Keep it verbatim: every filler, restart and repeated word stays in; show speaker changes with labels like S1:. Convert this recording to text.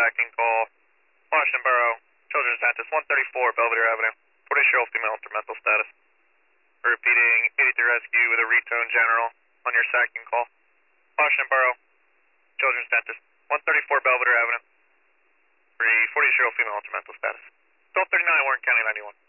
S1: sacking call. Washington Borough, Children's Dentist, one thirty-four Belvedere Avenue. forty-year-old female instrumental status. Repeating eighty-three Rescue with a retone general on your sacking call. Washington Borough, Children's Dentist, one thirty-four Belvedere Avenue. forty-year-old female instrumental status. twelve thirty-nine Warren County ninety-one.